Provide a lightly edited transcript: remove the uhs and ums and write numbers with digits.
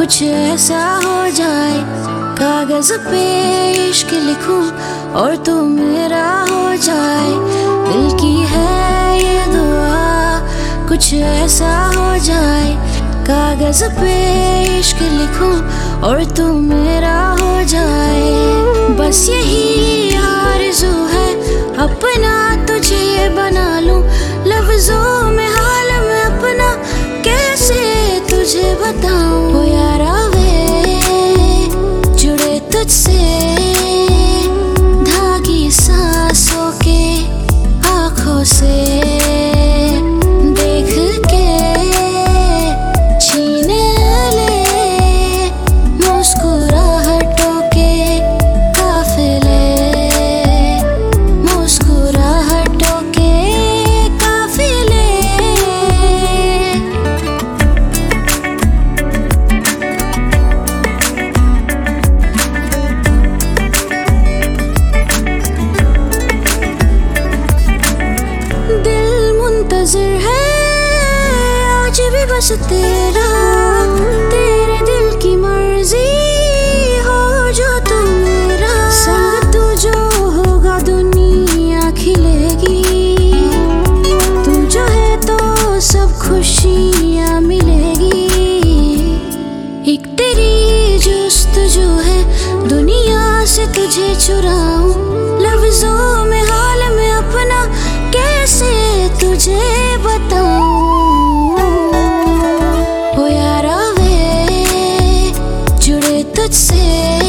कुछ ऐसा हो जाए, कागज पे इश्क लिखूं और तू मेरा हो जाए। दिल की है ये दुआ, कुछ ऐसा हो जाए, कागज पे इश्क लिखूं और तू मेरा हो जाए। बस यही आरज़ू है, अपना तुझे बना लूं, लफ्जों में हाल में अपना कैसे तुझे बताऊं। हो यारा वे जुड़े तुझसे धागी सांसों के आँखों से, देख के छीने ले मुस्कुराहटों के काफिले, मुस्कुराहटों के काफिले। दिल मुंतज़िर है आज भी बस तेरा, तेरे दिल की मर्जी हो जो तू मेरा। संग तू जो होगा दुनिया खिलेगी, तू जो है तो सब खुशियाँ मिलेगी। एक तेरी जुस्तजू है, दुनिया से तुझे चुराऊं, लफ्जों में हाल में अपना कैसे तुझे बताऊं। हो यारा वे जुड़े तुझसे